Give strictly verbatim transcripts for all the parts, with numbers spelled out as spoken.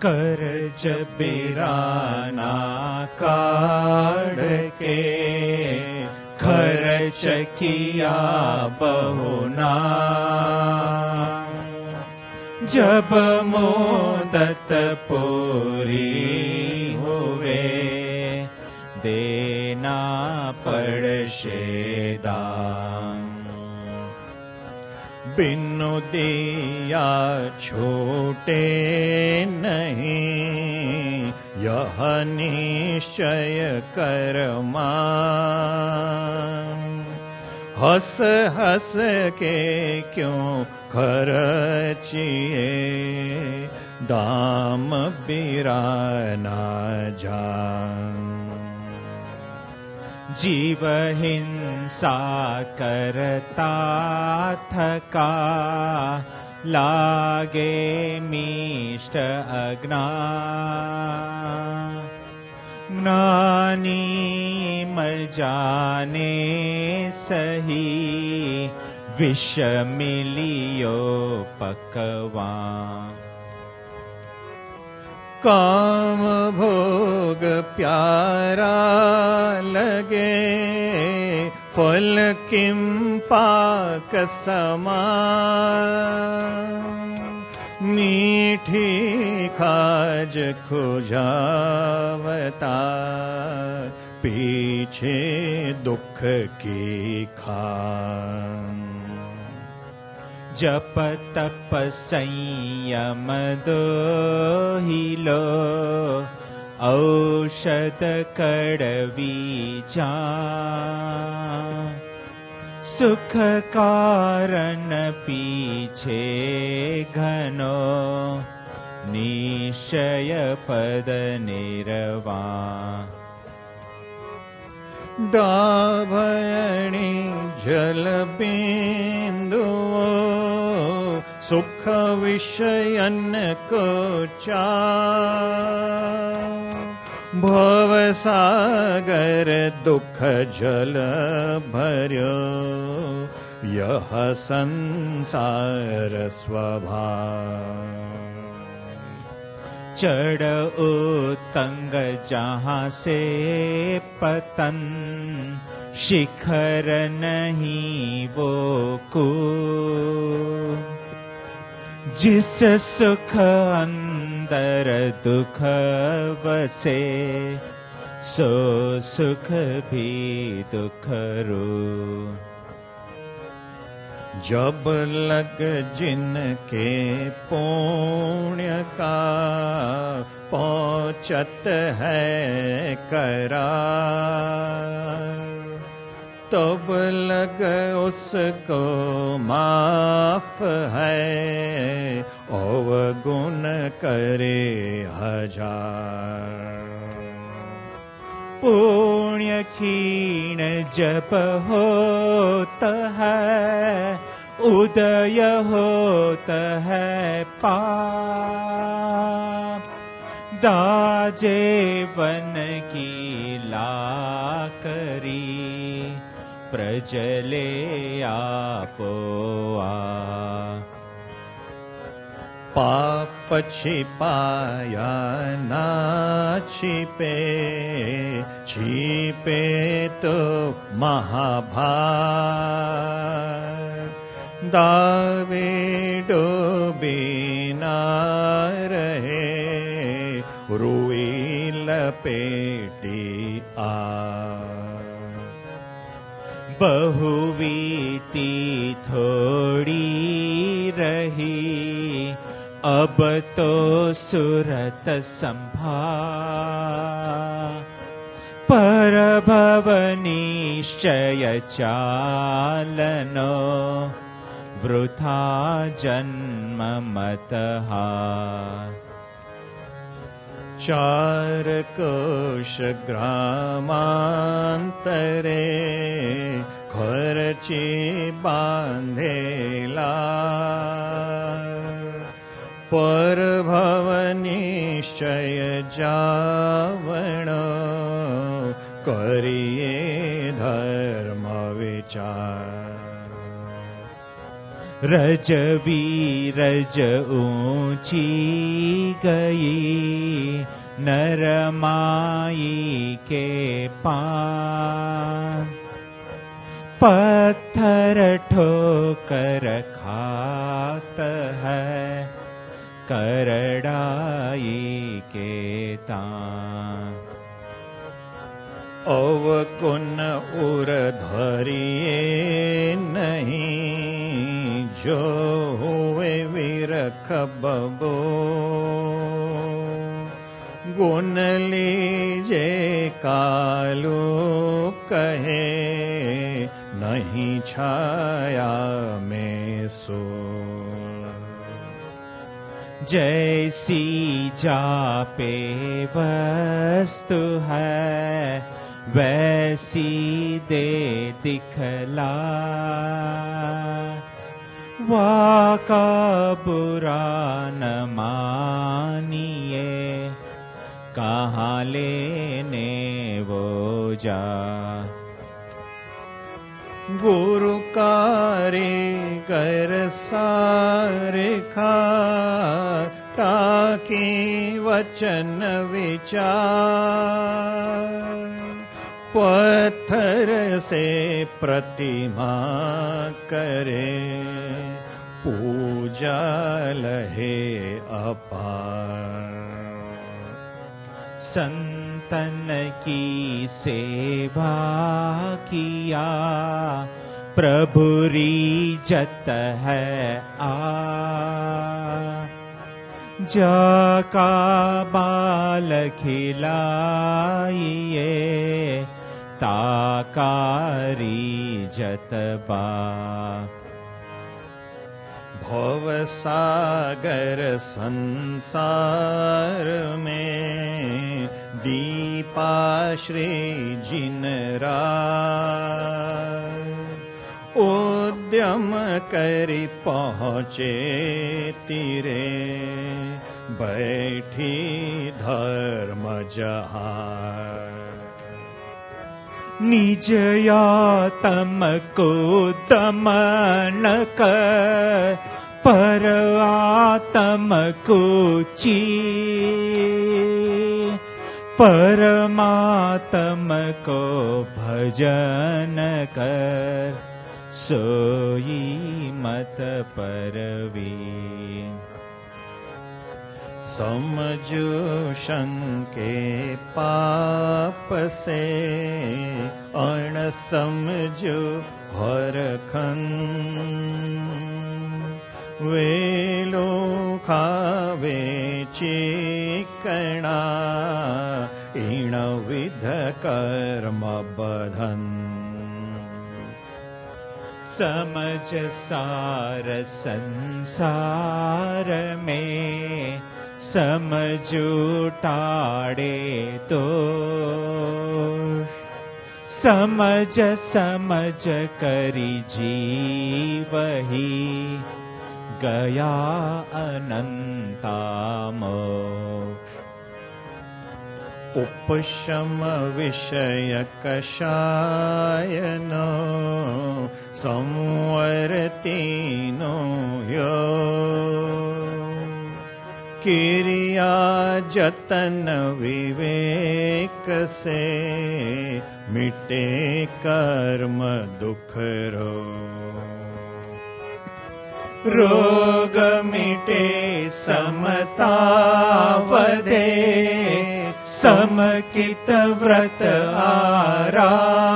करज बिराना काढ़ के खर्च किया बहुना। जब मोदत पूरी हुए देना पड़शे दाम। बिनु दिया छूटे नहीं यह निश्चय करमान। हंस हंस के क्यों खर्चिए दाम बिराना जान। जीव हिंसा करता थका लागे मिष्ट अज्ञान। ज्ञानी मर जाने सही विष मिलियो पकवान। काम भोग प्यारा लगे फल किम पाक समान। मीठी खाज खुजावता पीछे दुख की खान। जप तप संयम दो ही लो औषध कड़वी जान। सुख कारण पीछे घनो निश्चय पद निर्वाण। डाभयणी जल बिंदु सुख विषयन को चार। भव सागर दुख जल भर्यो यह संसार स्वभाव। चढ़ उतंग जहाँ से पतन शिखर नहीं वो को। जिस सुख अंदर दुख बसे सो सुख भी दुख रो। जब लग जिनके पुण्य का पहुँचत है करार। तब लग उसको माफ है अवगुण करे हजार। पुण्य क्षीण जब होता है उदय होता है पाप। दाजे वन की लाकरी प्रजले आपोआ। पाप छिपाया ना छिपे छिपे तो महाभाग। दावे डूबे ना रहे रुई लपेटी आ। बहुवीती थोड़ी रही अब तो सुरत संभा। पर भव निश्चय चालनो वृथा जन्म मतहा। चार कोश ग्रामांतरे खर्ची बांधेला। पर भव निश्चय जावण करिए धर्म विचार। रजवी रज ऊंची गई नरमाई के पान, पत्थर ठोकर खात है करड़ाई के तान। अवगुण उर धरिए नहीं जो हुए विरख बबो, गुण लीजे कालू कहे नहीं छाया में सो। जैसी जापे वस्तु है वैसी दे दिखला, वाका बुरा न मानिए कहाँ लेने वो जा। गुरु कारीगर सारे खा ताकि वचन विचार, पत्थर से प्रतिमा करे पूजा लहे अपार। संतन की सेवा किया प्रभु रीजत है आ, जाका बाल खिलाइए ताकारी जतबा। भव सागर संसार में दीपाश्री जिन राय, उद्यम करी पहुँचे तीरे बैठी धर्म जहार। निज यातम को दमन कर पर आत्म को ची, परमात्म को भजन कर सोई मत परवी। समझो शंके पाप से अण समझो हरखंड, वेलो खावे चिकणा ईण विध कर्म बधन। समझ सार संसार में समझो टाड़े तो, समझ समझ करी जीवही गया अनंता मोक्ष। उपशम विषय कषायनो संवर्तिनो यो, किरिया जतन विवेक से मिटे कर्म दुख रो। रोग मिटे समता वधे समकित व्रत आरा,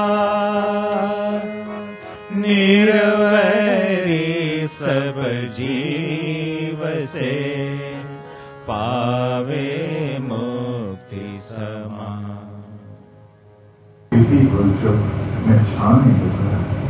निर्वैरी सब जीव से पावे मुक्ति समा। People just miss time with that.